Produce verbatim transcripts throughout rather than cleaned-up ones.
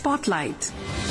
Spotlight.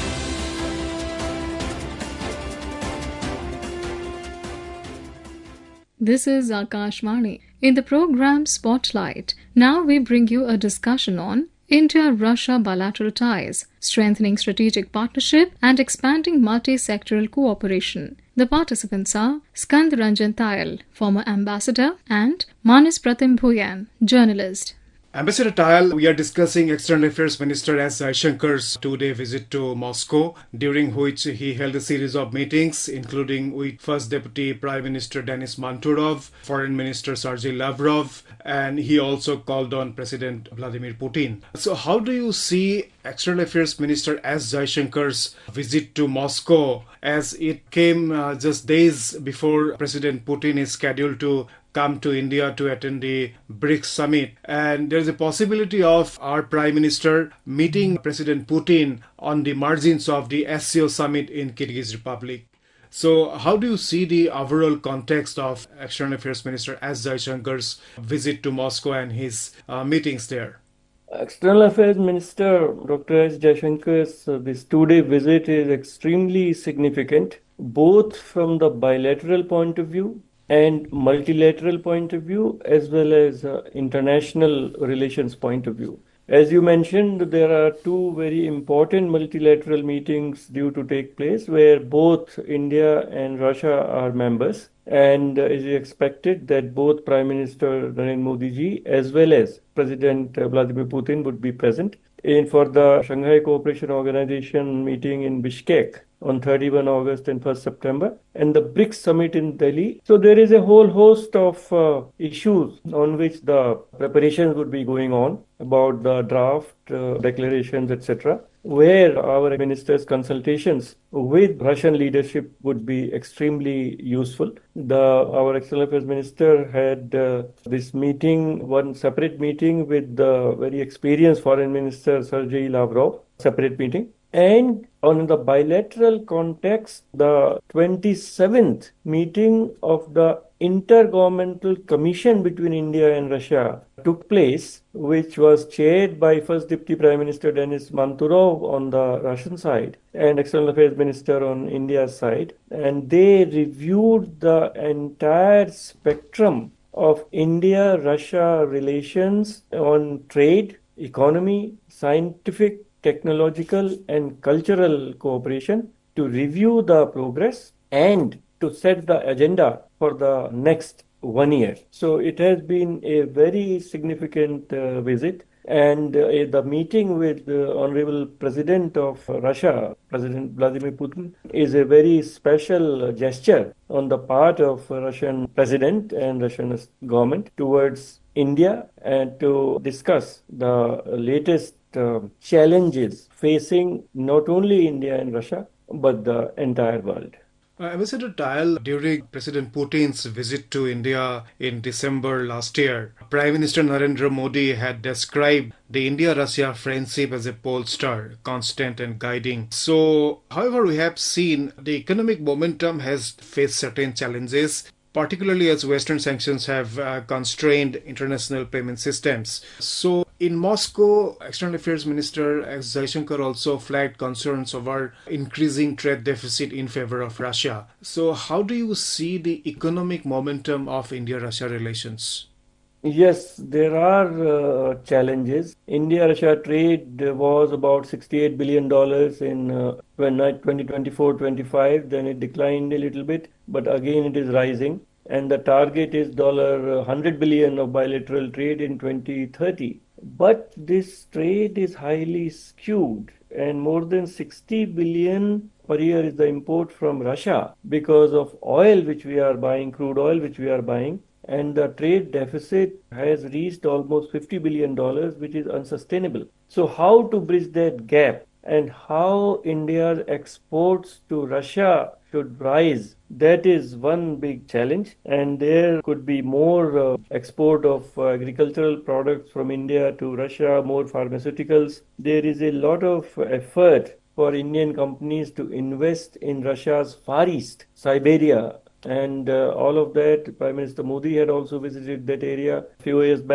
This is Akashvani. In the program Spotlight, now we bring you a discussion on India-Russia bilateral ties, strengthening strategic partnership and expanding multi-sectoral cooperation. The participants are Skand Ranjan Tayal, former ambassador, and Manis Pratim Bhuyan, journalist. Ambassador Tayal, we are discussing External Affairs Minister S. Jaishankar's two-day visit to Moscow, during which he held a series of meetings, including with First Deputy Prime Minister Denis Manturov, Foreign Minister Sergei Lavrov, and he also called on President Vladimir Putin. So how do you see External Affairs Minister S. Jaishankar's visit to Moscow, as it came uh, just days before President Putin is scheduled to come to India to attend the BRICS summit, and there is a possibility of our Prime Minister meeting President Putin on the margins of the S C O summit in Kyrgyz Republic. So how do you see the overall context of External Affairs Minister S. Jaishankar's visit to Moscow and his uh, meetings there? External Affairs Minister Doctor S. Jaishankar's uh, this two-day visit is extremely significant, both from the bilateral point of view and multilateral point of view, as well as uh, international relations point of view. As you mentioned, there are two very important multilateral meetings due to take place where both India and Russia are members, and uh, it is expected that both Prime Minister Narendra Modi ji as well as President uh, Vladimir Putin would be present. In for the Shanghai Cooperation Organization meeting in Bishkek on thirty-first August and first September, and the BRICS summit in Delhi. So there is a whole host of uh, issues on which the preparations would be going on about the draft uh, declarations, et cetera, where our ministers' consultations with Russian leadership would be extremely useful. The our External Affairs Minister had uh, this meeting, one separate meeting with the very experienced Foreign Minister Sergei Lavrov, separate meeting. And on the bilateral context, the twenty-seventh meeting of the Intergovernmental Commission between India and Russia took place, which was chaired by First Deputy Prime Minister Denis Manturov on the Russian side and External Affairs Minister on India's side. And they reviewed the entire spectrum of India-Russia relations on trade, economy, scientific, technological and cultural cooperation, to review the progress and to set the agenda for the next one year. So it has been a very significant uh, visit, and uh, the meeting with the Honorable President of Russia, President Vladimir Putin, is a very special gesture on the part of Russian President and Russian government towards India, and to discuss the latest uh, challenges facing not only India and Russia, but the entire world. Uh, Ambassador Tayal, during President Putin's visit to India in December last year, Prime Minister Narendra Modi had described the India-Russia friendship as a pole star, constant and guiding. So, however, we have seen the economic momentum has faced certain challenges, particularly as Western sanctions have uh, constrained international payment systems. So, in Moscow, External Affairs Minister S. Jaishankar also flagged concerns over increasing trade deficit in favor of Russia. So, how do you see the economic momentum of India-Russia relations? Yes, there are uh, challenges. India-Russia trade was about sixty-eight billion dollars in uh, twenty twenty-four twenty-five. Then it declined a little bit, but again it is rising. And the target is one hundred billion dollars of bilateral trade in twenty thirty. But this trade is highly skewed, and more than sixty billion per year is the import from Russia because of oil which we are buying, crude oil which we are buying. And the trade deficit has reached almost fifty billion dollars, which is unsustainable. So how to bridge that gap and how India's exports to Russia should rise, that is one big challenge. And there could be more uh, export of uh, agricultural products from India to Russia, more pharmaceuticals. There is a lot of effort for Indian companies to invest in Russia's Far East, Siberia, and uh, all of that. Prime Minister Modi had also visited that area a few years back.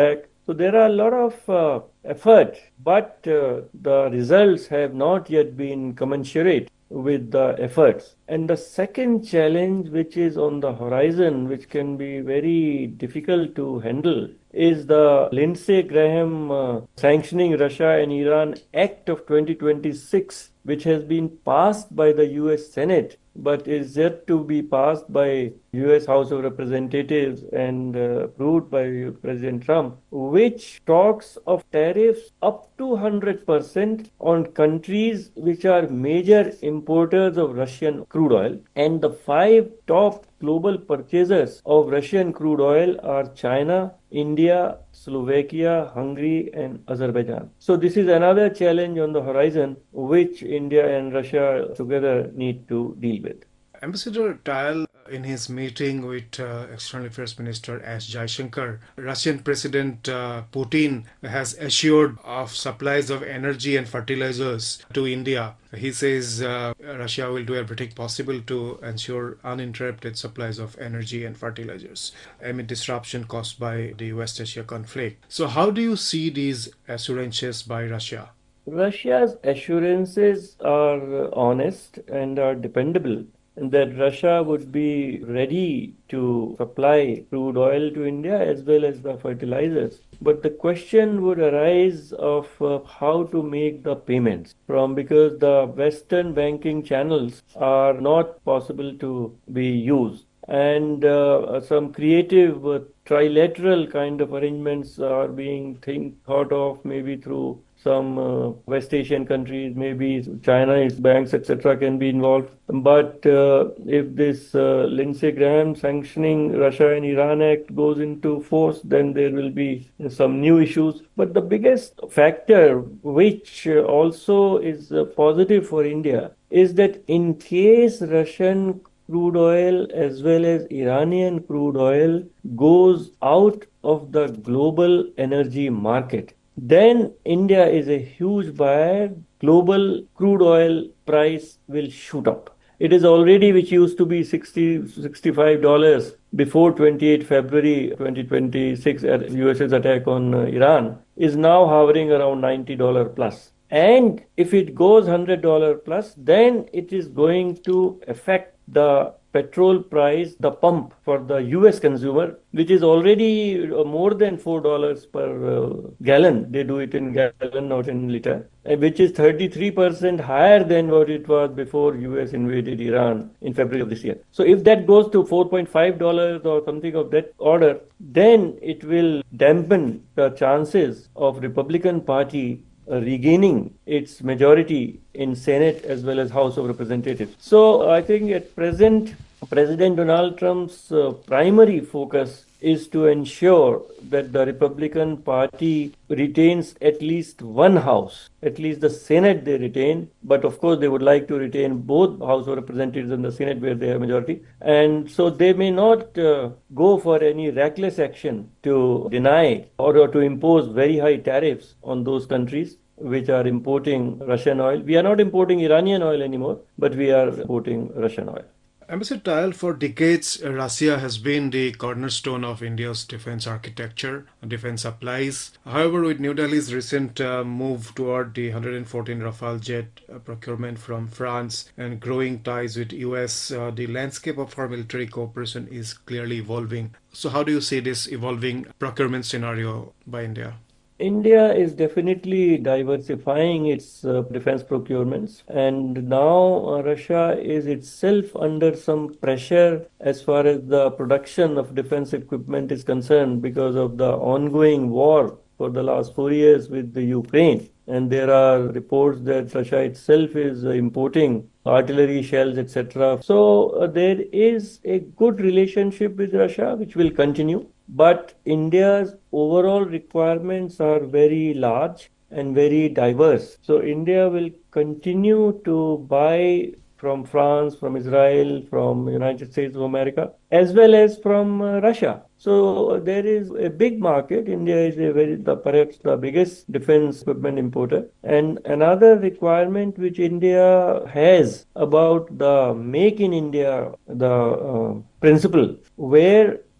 So there are a lot of uh, effort, but uh, the results have not yet been commensurate with the efforts. And the second challenge, which is on the horizon, which can be very difficult to handle, is the Lindsey Graham uh, Sanctioning Russia and Iran Act of twenty twenty-six, which has been passed by the U S Senate but is yet to be passed by U S House of Representatives and uh, approved by President Trump, which talks of tariffs up to one hundred percent on countries which are major importers of Russian crude oil. And the five top global purchasers of Russian crude oil are China, India, Slovakia, Hungary, and Azerbaijan. So this is another challenge on the horizon which India and Russia together need to deal with. Ambassador Tayal, in his meeting with uh, External Affairs Minister S. Jaishankar, Russian President uh, Putin has assured of supplies of energy and fertilizers to India. He says uh, Russia will do everything possible to ensure uninterrupted supplies of energy and fertilizers amid disruption caused by the West Asia conflict. So how do you see these assurances by Russia? Russia's assurances are honest and are dependable, and that Russia would be ready to supply crude oil to India as well as the fertilizers. But the question would arise of uh, how to make the payments from, because the Western banking channels are not possible to be used. And uh, some creative uh, trilateral kind of arrangements are being think, thought of, maybe through some uh, West Asian countries, maybe China, its banks, et cetera, can be involved. But uh, if this uh, Lindsey Graham Sanctioning Russia and Iran Act goes into force, then there will be some new issues. But the biggest factor, which uh, also is uh, positive for India, is that in case Russian crude oil as well as Iranian crude oil goes out of the global energy market, then India is a huge buyer. Global crude oil price will shoot up. It is already, which used to be sixty, sixty-five dollars before twenty-eighth February twenty twenty-six, U S's attack on uh, Iran, is now hovering around ninety dollars plus. And if it goes one hundred dollars plus, then it is going to affect the petrol price, the pump for the U S consumer, which is already more than four dollars per uh, gallon. They do it in gallon, not in liter, which is thirty-three percent higher than what it was before U S invaded Iran in February of this year. So if that goes to four point five dollars or something of that order, then it will dampen the chances of Republican Party Uh, regaining its majority in Senate as well as House of Representatives. So I think at present, President Donald Trump's uh, primary focus is to ensure that the Republican Party retains at least one house, at least the Senate they retain, but of course they would like to retain both House of Representatives and the Senate where they have majority. And so they may not uh, go for any reckless action to deny or, or to impose very high tariffs on those countries which are importing Russian oil. We are not importing Iranian oil anymore, but we are importing Russian oil. Ambassador Tayal, for decades, Russia has been the cornerstone of India's defense architecture, defense supplies. However, with New Delhi's recent uh, move toward the one hundred fourteen Rafale jet uh, procurement from France and growing ties with U S, uh, the landscape of our military cooperation is clearly evolving. So how do you see this evolving procurement scenario by India? India is definitely diversifying its uh, defense procurements, and now uh, Russia is itself under some pressure as far as the production of defense equipment is concerned because of the ongoing war for the last four years with the Ukraine. And there are reports that Russia itself is uh, importing artillery shells, et cetera. So uh, there is a good relationship with Russia, which will continue. But India's overall requirements are very large and very diverse. So India will continue to buy from France, from Israel, from United States of America, as well as from uh, Russia. So uh, there is a big market. India is a very, the, perhaps the biggest defense equipment importer. And another requirement which India has about the Make in India, the uh, principle, where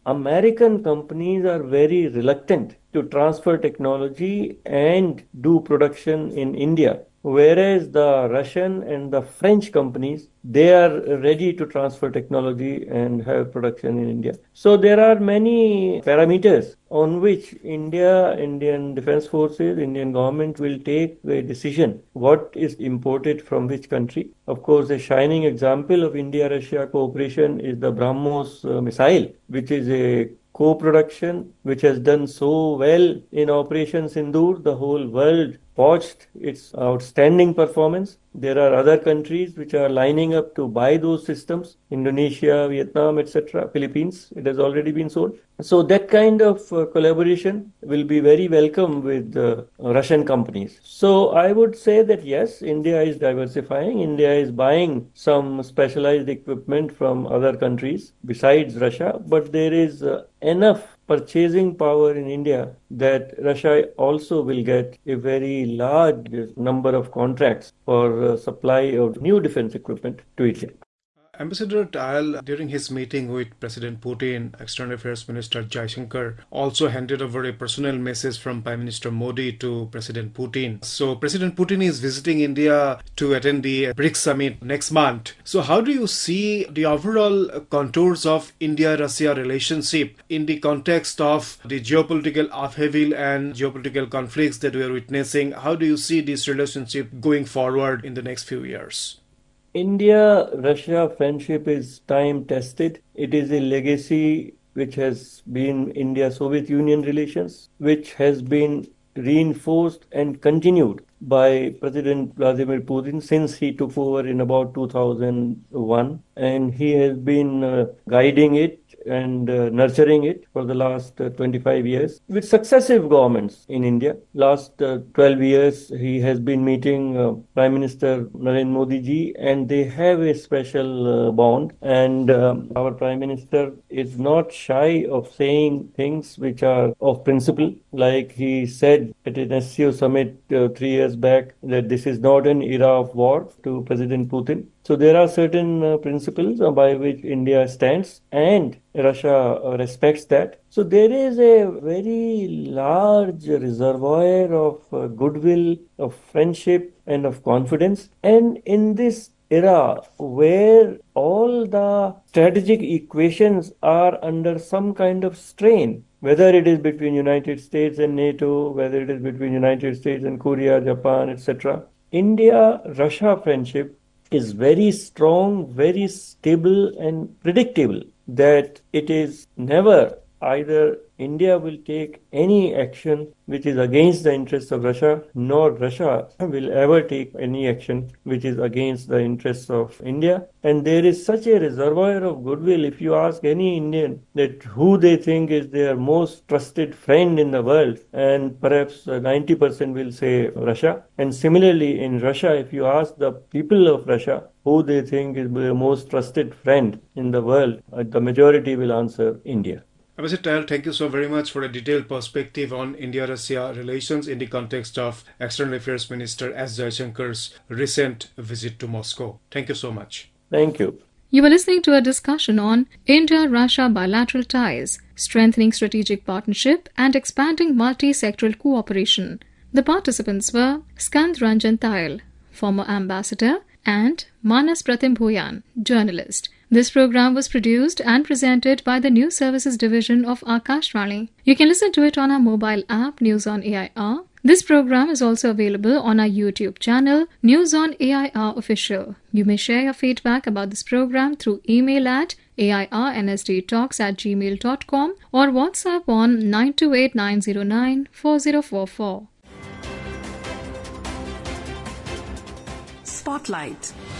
American companies are very reluctant to transfer technology and do production in India. Whereas the Russian and the French companies, they are ready to transfer technology and have production in India. So there are many parameters on which India, Indian Defense Forces, Indian government will take a decision what is imported from which country. Of course, a shining example of India-Russia cooperation is the BrahMos uh, missile, which is a co-production which has done so well in Operation Sindoor. The whole world watched its outstanding performance. There are other countries which are lining up to buy those systems. Indonesia, Vietnam, et cetera. Philippines, it has already been sold. So that kind of uh, collaboration will be very welcome with uh, Russian companies. So I would say that yes, India is diversifying. India is buying some specialized equipment from other countries besides Russia, but there is uh, enough purchasing power in India that Russia also will get a very large number of contracts for uh, supply of new defense equipment to India. Ambassador Tayal, during his meeting with President Putin, External Affairs Minister Jaishankar also handed over a personal message from Prime Minister Modi to President Putin. So President Putin is visiting India to attend the BRICS summit next month. So how do you see the overall contours of India-Russia relationship in the context of the geopolitical upheaval and geopolitical conflicts that we are witnessing? How do you see this relationship going forward in the next few years? India-Russia friendship is time-tested. It is a legacy which has been India-Soviet Union relations, which has been reinforced and continued by President Vladimir Putin since he took over in about two thousand one. And he has been uh, guiding it and uh, nurturing it for the last uh, twenty-five years with successive governments in India. Last uh, twelve years, he has been meeting uh, Prime Minister Narendra Modi ji, and they have a special uh, bond. And um, our Prime Minister is not shy of saying things which are of principle, like he said at an S C O summit uh, three years back that this is not an era of war to President Putin. So there are certain uh, principles uh, by which India stands, and Russia uh, respects that. So there is a very large reservoir of uh, goodwill, of friendship, and of confidence. And in this era where all the strategic equations are under some kind of strain, whether it is between United States and NATO, whether it is between United States and Korea, Japan, et cetera, India-Russia friendship is very strong, very stable and predictable, that it is never either India will take any action which is against the interests of Russia, nor Russia will ever take any action which is against the interests of India. And there is such a reservoir of goodwill. If you ask any Indian that who they think is their most trusted friend in the world, and perhaps ninety percent will say Russia. And similarly in Russia, if you ask the people of Russia who they think is their most trusted friend in the world, the majority will answer India. Ambassador Tayal, thank you so very much for a detailed perspective on India-Russia relations in the context of External Affairs Minister S. Jaishankar's recent visit to Moscow. Thank you so much. Thank you. You were listening to a discussion on India-Russia bilateral ties, strengthening strategic partnership and expanding multi-sectoral cooperation. The participants were Skand Ranjan Tayal, former ambassador, and Manas Pratim Bhuyan, journalist. This program was produced and presented by the News Services Division of Akashvani. You can listen to it on our mobile app, News on A I R. This program is also available on our YouTube channel, News on A I R Official. You may share your feedback about this program through email at A I R N S D talks at gmail dot com or WhatsApp on nine two eight nine zero nine four zero four four. Spotlight.